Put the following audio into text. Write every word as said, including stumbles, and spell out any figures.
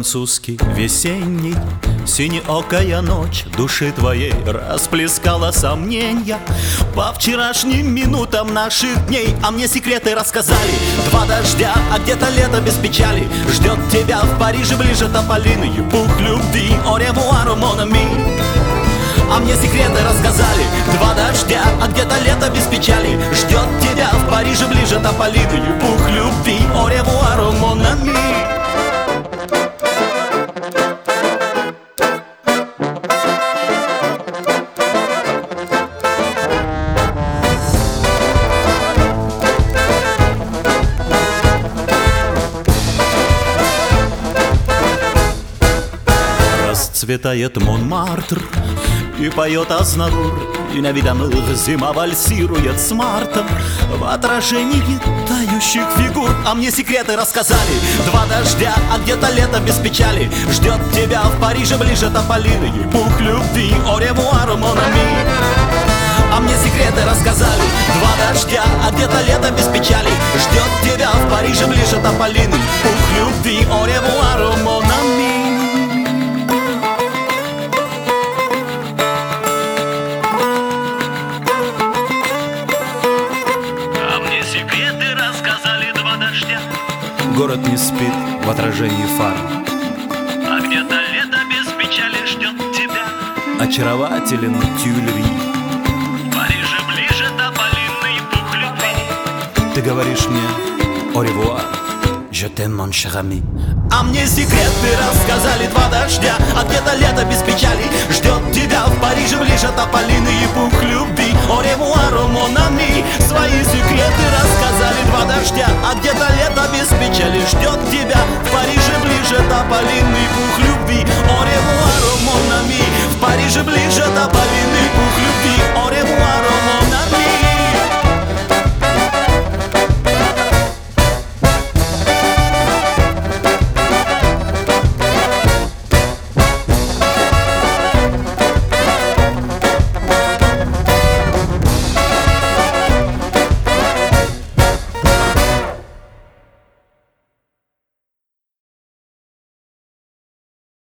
французский весенний, синеокая ночь души твоей расплескала сомнения по вчерашним минутам наших дней. А мне секреты рассказали два дождя, а где-то лето без печали ждет тебя в Париже ближе тополиный пух любви. Au revoir, mon ami. А мне секреты рассказали два дождя, а где-то лето без печали ждет тебя в Париже ближе тополиный пух любви. Au revoir, mon ami. Расцветает Монмартр и поет Азнавур, и невидимых зима вальсирует с мартом в отражении тающих фигур. А мне секреты рассказали два дождя, а где-то лето без печали ждет тебя в Париже ближе тополиный пух любви. Au revoir, mon ami. А мне секреты рассказали два дождя, а где-то лето без печали ждет тебя в Париже ближе тополиный пух любви. Au revoir, mon ami. Секреты рассказали два дождя. Город не спит в отражении фар, а где-то лето без печали ждет тебя. Очарователен Тюильри. В Париже ближе тополиный пух любви. Ты говоришь мне au revoir, je t'aime, mon cher ami. А мне секреты рассказали два дождя, а где-то лето без печали ждет тебя в Париже ближе тополиный пух любви. Au revoir, mon ami. Свои секреты рассказали два дождя, а где-то лето без печали ждет тебя в Париже ближе тополиный пух любви. Au revoir, mon ami. В Париже ближе тополиный пух любви.